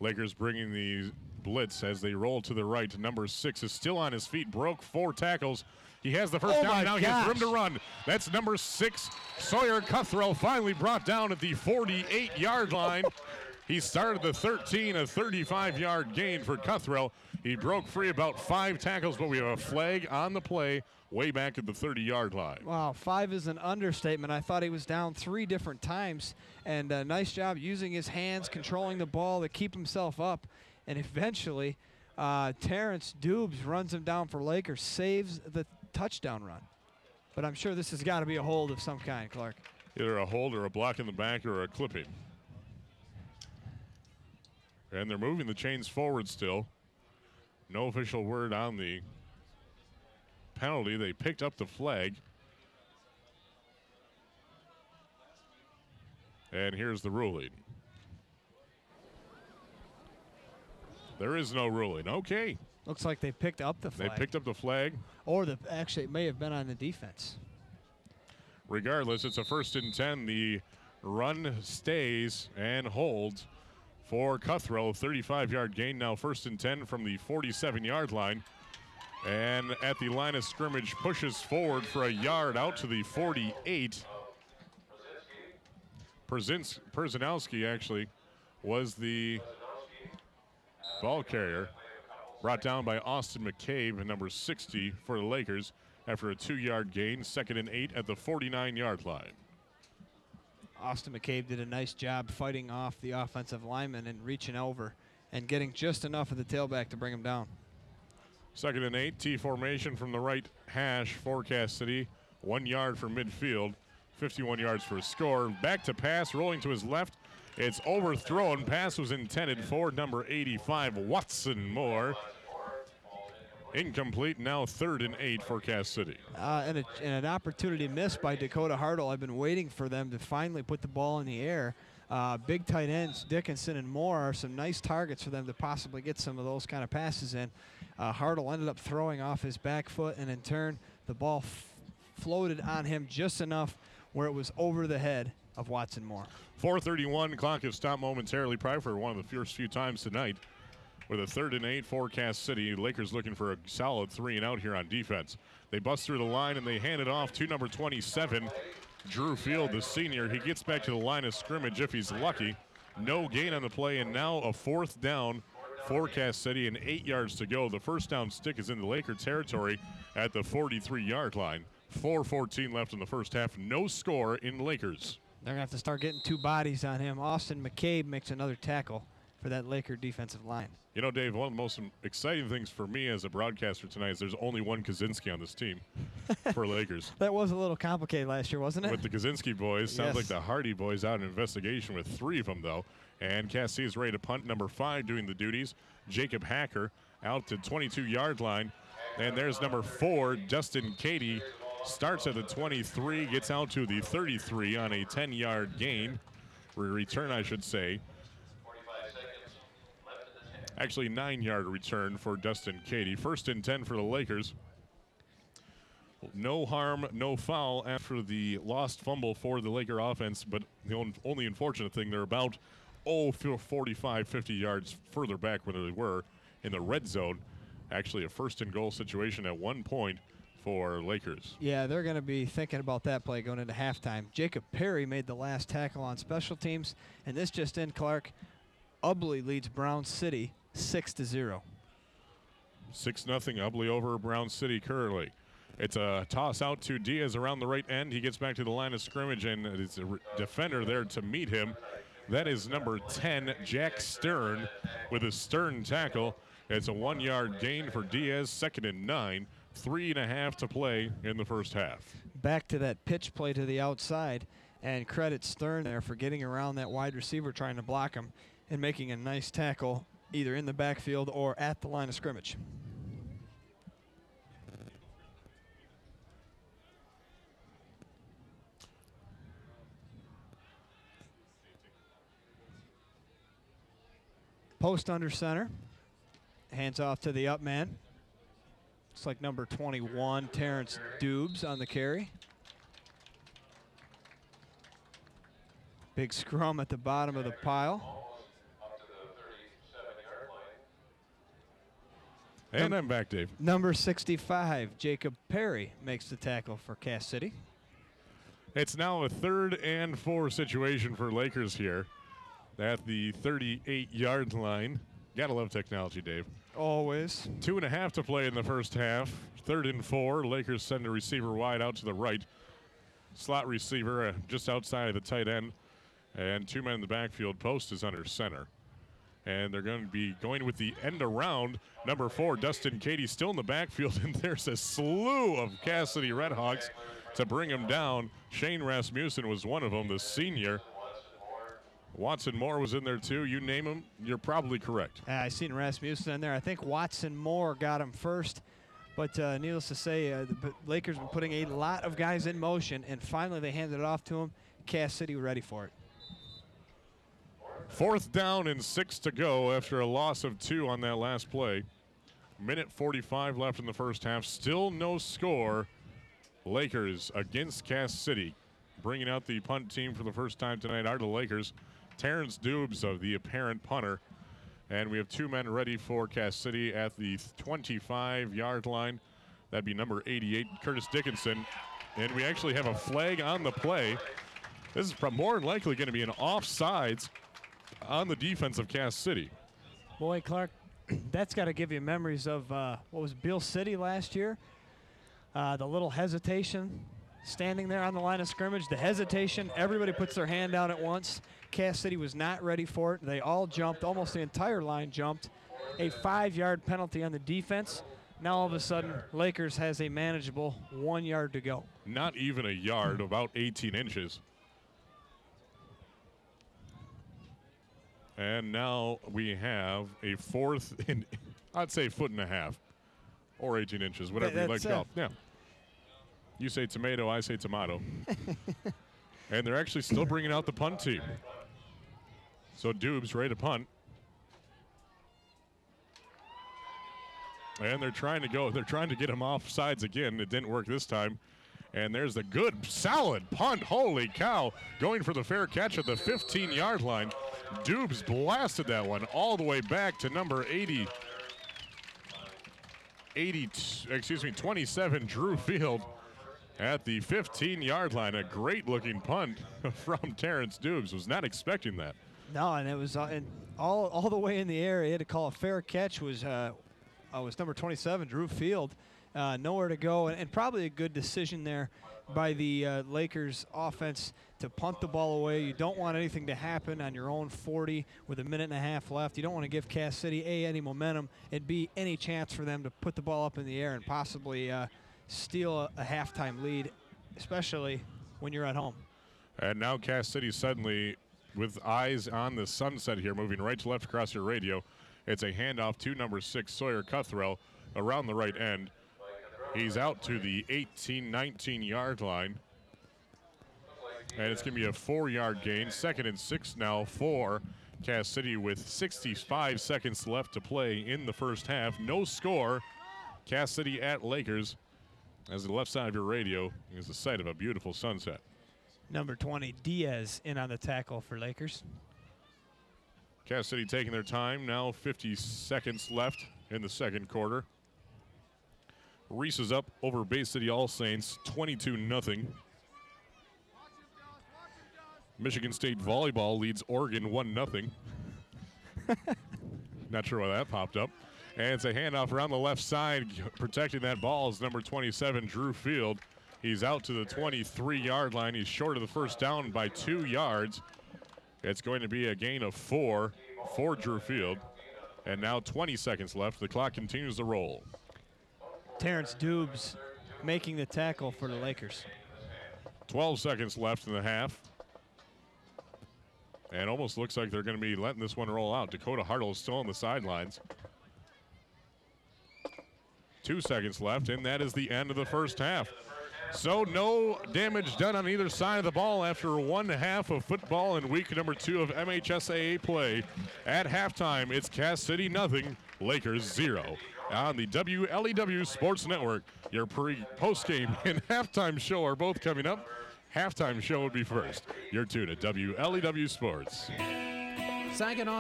Lakers bringing the blitz as they roll to the right. Number 6 is still on his feet. Broke 4 tackles. He has the first down. Now he has room to run. That's number 6, Sawyer Cuthrell, finally brought down at the 48-yard line. He started the 13, a 35-yard gain for Cuthrell. He broke free about 5 tackles, but we have a flag on the play way back at the 30-yard line. Wow, 5 is an understatement. I thought he was down 3 different times, and a nice job using his hands, controlling the ball to keep himself up, and eventually Terrence Dubes runs him down for Lakers, saves the touchdown run. But I'm sure this has got to be a hold of some kind, Clark. Either a hold or a block in the back or a clipping. And they're moving the chains forward still. No official word on the penalty. They picked up the flag. And here's the ruling. There is no ruling. Okay. Looks like they picked up the flag. They picked up the flag. Or actually, it may have been on the defense. Regardless, it's a 1st and 10. The run stays and holds for Cuthrell. 35-yard gain, now 1st and 10 from the 47-yard line. And at the line of scrimmage, pushes forward for a yard out to the 48. Perzanowski actually was the ball carrier. Brought down by Austin McCabe, number 60 for the Lakers, after a 2-yard gain. 2nd and 8 at the 49-yard line. Austin McCabe did a nice job fighting off the offensive lineman and reaching over and getting just enough of the tailback to bring him down. 2nd and 8, T formation from the right hash for Cass City. 1 yard from midfield, 51 yards for a score. Back to pass, rolling to his left. It's overthrown. Pass was intended for number 85, Watson Moore. Incomplete, now 3rd and 8 for Cass City. And an opportunity missed by Dakota Hartle. I've been waiting for them to finally put the ball in the air. Big tight ends, Dickinson and Moore, are some nice targets for them to possibly get some of those kind of passes in. Hartle ended up throwing off his back foot, and in turn, the ball floated on him just enough where it was over the head of Watson Moore. 4:31, clock has stopped momentarily, probably for one of the first few times tonight. With a 3rd and 8 for Cass City. Lakers looking for a solid 3 and out here on defense. They bust through the line and they hand it off to number 27, Drew Field, the senior. He gets back to the line of scrimmage if he's lucky. No gain on the play, and now a 4th down for Cass City and 8 yards to go. The first down stick is in the Laker territory at the 43-yard line. 4:14 left in the first half. No score in Lakers. They're going to have to start getting 2 bodies on him. Austin McCabe makes another tackle for that Laker defensive line. You know, Dave, one of the most exciting things for me as a broadcaster tonight is there's only one Kaczynski on this team for Lakers. That was a little complicated last year, wasn't it? With the Kaczynski boys. Sounds like the Hardy boys out in investigation with 3 of them, though. And Cass City is ready to punt. Number 5 doing the duties. Jacob Hacker out to 22-yard line. And there's number 4, Dustin Cady. Starts at the 23, gets out to the 33 on a 10-yard gain. Return, I should say. Actually, 9-yard return for Dustin Cady. 1st and 10 for the Lakers. No harm, no foul after the lost fumble for the Laker offense, but the only unfortunate thing, they're about 45, 50 yards further back where they were in the red zone. Actually, a 1st and goal situation at one point for Lakers. Yeah, they're going to be thinking about that play going into halftime. Jacob Perry made the last tackle on special teams, and this just in, Clark. Ubley leads Brown City 6-0. 6-0 Ubley over Brown City currently. It's a toss out to Diaz around the right end. He gets back to the line of scrimmage, and it's a defender there to meet him. That is number 10, Jack Stern, with a Stern tackle. It's a 1-yard gain for Diaz, 2nd and 9. 3.5 to play in the first half. Back to that pitch play to the outside, and credit Stern there for getting around that wide receiver trying to block him and making a nice tackle either in the backfield or at the line of scrimmage. Post under center. Hands off to the up man. Looks like number 21, Terrence Dubes on the carry. Big scrum at the bottom of the pile. And I'm back, Dave. Number 65, Jacob Perry makes the tackle for Cass City. It's now a 3rd and 4 situation for Lakers here at the 38-yard line. Gotta love technology, Dave. Always. 2.5 to play in the first half. 3rd and 4. Lakers send a receiver wide out to the right. Slot receiver just outside of the tight end. And 2 men in the backfield. Post is under center. And they're going to be going with the end around. Number 4, Dustin Cady, still in the backfield. And there's a slew of Cass City Redhawks to bring him down. Shane Rasmussen was one of them, the senior. Watson Moore was in there too. You name him, you're probably correct. I seen Rasmussen in there. I think Watson Moore got him first. But needless to say, the Lakers been putting a lot of guys in motion, and finally they handed it off to him. Cass City ready for it. 4th down and 6 to go after a loss of 2 on that last play. Minute 45 left in the first half. Still no score. Lakers against Cass City. Bringing out the punt team for the first time tonight are the Lakers. Terrence Dubes of the apparent punter. And we have 2 men ready for Cass City at the 25-yard line. That'd be number 88, Curtis Dickinson. And we actually have a flag on the play. This is more than likely going to be an offsides on the defense of Cass City. Boy, Clark, that's got to give you memories of what was Beale City last year. The little hesitation, standing there on the line of scrimmage, the hesitation, everybody puts their hand down at once. Cass City was not ready for it. They all jumped, almost the entire line jumped. A 5-yard penalty on the defense. Now all of a sudden, Lakers has a manageable 1 yard to go. Not even a yard, about 18 inches. And now we have a 4th and I'd say 1.5 feet or 18 inches, whatever you like to call it. Yeah. You say tomato, I say tomato. And they're actually still bringing out the punt team. So Dubes ready to punt. And they're trying to get him off sides again. It didn't work this time. And there's the good, solid punt. Holy cow. Going for the fair catch at the 15-yard line. Dubes blasted that one all the way back to number 27, Drew Field at the 15-yard line. A great-looking punt from Terrence Dubes. Was not expecting that. No, and it was all the way in the air. He had to call a fair catch. Was number 27, Drew Field. Nowhere to go, and probably a good decision there by the Lakers offense to punt the ball away. You don't want anything to happen on your own 40 with a minute and a half left. You don't want to give Cass City any momentum and B, any chance for them to put the ball up in the air and possibly steal a halftime lead, especially when you're at home. And now Cass City suddenly, with eyes on the sunset here, moving right to left across your radio. It's a handoff to number 6, Sawyer Cuthrell, around the right end. He's out to the 18, 19-yard line. And it's going to be a 4-yard gain. 2nd and 6 now for Cass City with 65 seconds left to play in the first half. No score. Cass City at Lakers, as the left side of your radio is the site of a beautiful sunset. Number 20, Diaz, in on the tackle for Lakers. Cass City taking their time. Now 50 seconds left in the second quarter. Reese is up over Bay City All Saints, 22-0. Michigan State volleyball leads Oregon 1-0. Not sure why that popped up. And it's a handoff around the left side. Protecting that ball is number 27, Drew Field. He's out to the 23-yard line. He's short of the first down by 2 yards. It's going to be a gain of 4 for Drew Field. And now 20 seconds left. The clock continues to roll. Terrence Dubes making the tackle for the Lakers. 12 seconds left in the half. And almost looks like they're going to be letting this one roll out. Dakota Hartle is still on the sidelines. 2 seconds left, and that is the end of the first half. So no damage done on either side of the ball after 1 half of football in week number 2 of MHSAA play. At halftime, it's Cass City 0, Lakers 0. On the WLEW Sports Network, your post-game and halftime show are both coming up. Halftime show would be first. You're tuned to WLEW Sports. Saginaw